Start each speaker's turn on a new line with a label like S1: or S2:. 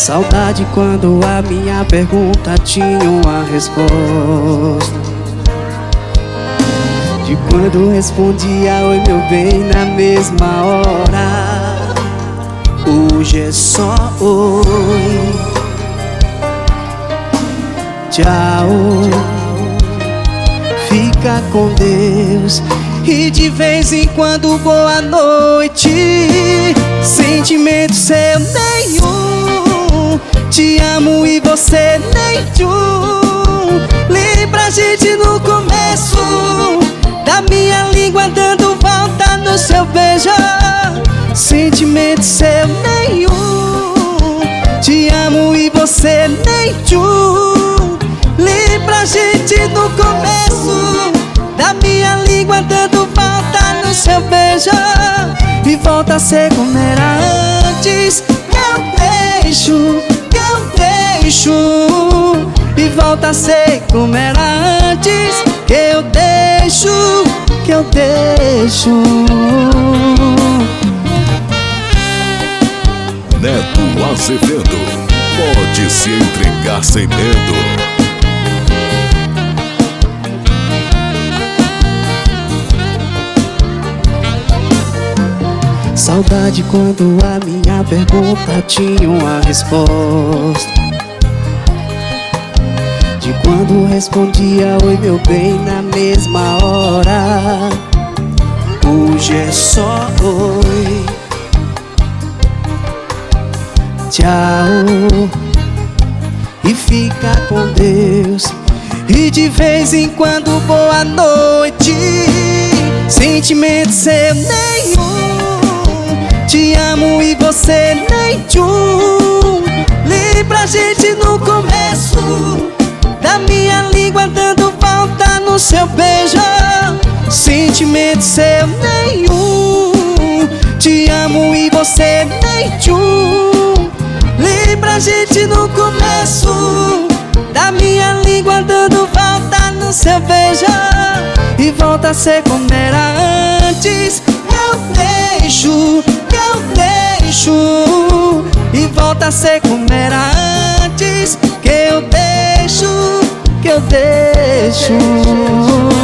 S1: Saudade quando a minha pergunta tinha uma resposta, de quando respondia oi meu bem na mesma hora. Hoje é só oi, tchau, fica com Deus. E de vez em quando boa noite. Sentimento seu nenhum, te amo e você nenhum. Lembra a gente no começo, da minha língua dando volta no seu beijo. Sentimento seu nenhum, te amo e você nenhum. Lembra a gente no começo, da minha língua dando volta no seu beijo. E volta a ser como era antes. Eu deixo, e volta a ser como era antes. Eu deixo.
S2: Neto Azevedo, pode se entregar sem medo.
S1: Saudade quando a minha pergunta tinha uma resposta, de quando respondia oi meu bem na mesma hora. Hoje é só oi, tchau, e fica com Deus. E de vez em quando boa noite. Sentimento seu nenhum, te amo e você nenhum. Lembra a gente no começo, da minha língua dando volta no seu beijo. Sentimento seu nenhum, te amo e você nenhum. Lembra a gente no começo, da minha língua dando volta no seu beijo. E volta a ser como era antes. Eu deixo, e volta a ser como era antes. Que eu deixo.